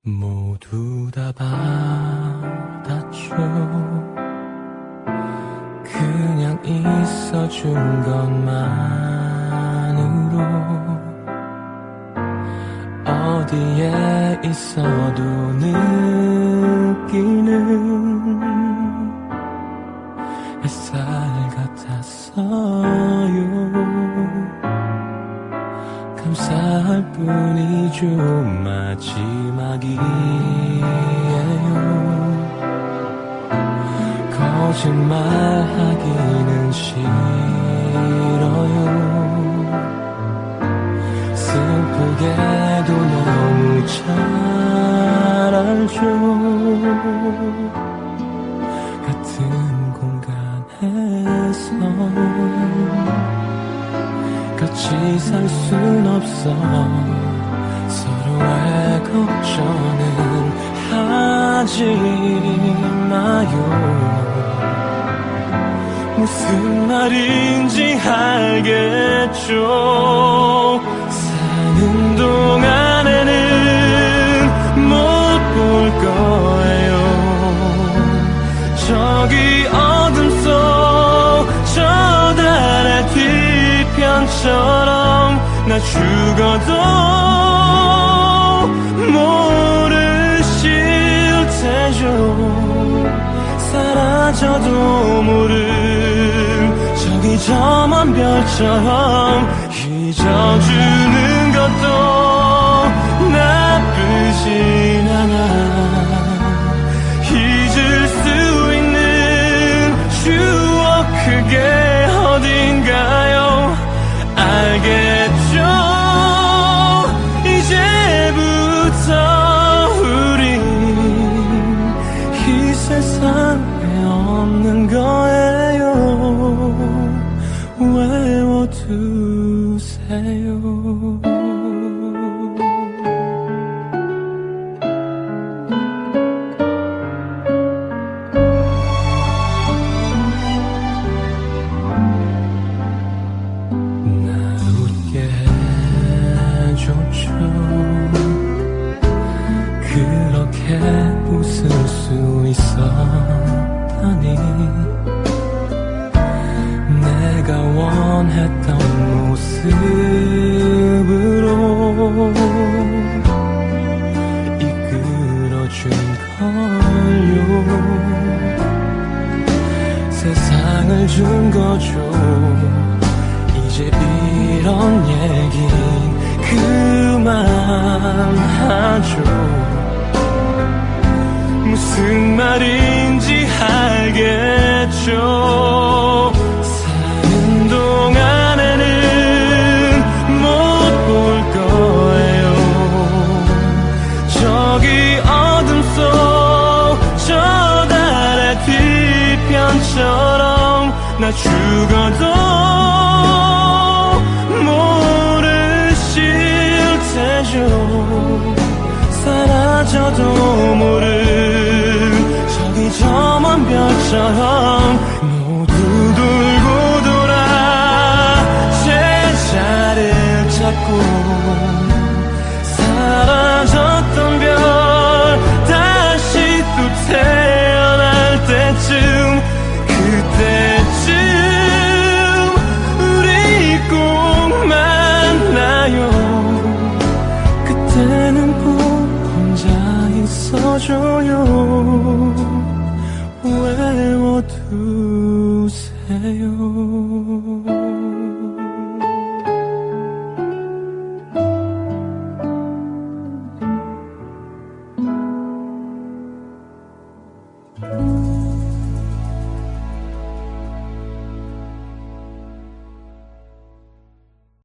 모두 다 받았죠. 그냥 있어준 것만으로 어디에 있어도 느끼는 햇살 같았어요. 감사할 뿐이죠. 마지막이에요. 거짓말하기는 싫어요. 슬프게도 너무 잘 알죠. 같은 공간에서 같이 살 순 없어. 서로의 걱정은 하지 마요. 무슨 말인지 알겠죠. 사는 동안에는 못 볼 거예요. 저기 어둠 속 저 달의 뒤편처럼 나 죽어도 모르실 테죠. 사라져도 모를 저기 저 먼 별처럼 잊어주는 것도 나쁘진 않아. 잊을 수 있는 추억 그게 어딘가요. 알겠죠. 이제부터 우린 이 세상에 없는 거예요. 외워두세요. 그렇게 웃을 수 있었다니. 내가 원했던 모습으로 이끌어준 걸요. 세상을 준 거죠. 이제 이런 얘긴 그만하죠. 무슨 말인지 알겠죠. 사는 동안에는 못 볼 거예요. 저기 어둠 속 저 달의 뒤편처럼 나 죽어도 모르실 테죠. 사라져도 모를 저기 저 먼 별처럼 모두 돌고 돌아 제자리를 찾고 사라졌던 별 다시 또 태어날 때쯤 그때쯤 우리 꼭 만나요. 그때는 꼭 혼자 있어줘요. 외워두세요.